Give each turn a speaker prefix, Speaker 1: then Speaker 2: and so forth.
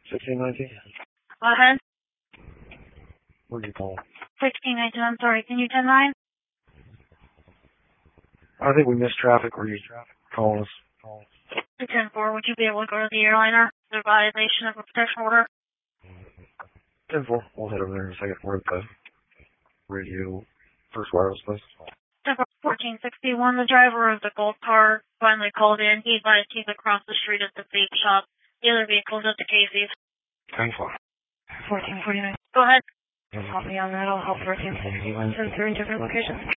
Speaker 1: 1619?
Speaker 2: Go ahead.
Speaker 1: Where'd you call?
Speaker 2: 1619, I'm sorry. Can you 10-9?
Speaker 1: I think we missed traffic. Were you calling us?
Speaker 2: 10-4, would you be able to go to the airliner? The violation of a protection order?
Speaker 1: 10-4. We'll head over there in a second. We're at the radio first wireless place.
Speaker 2: 1461, the driver of the gold car finally called in. He advised he's across the street at the vape shop. The other vehicle's at the Casey's.
Speaker 1: 10-4.
Speaker 2: 1449. Go ahead.
Speaker 3: Help me on that. I'll help work you. Since they're in different locations.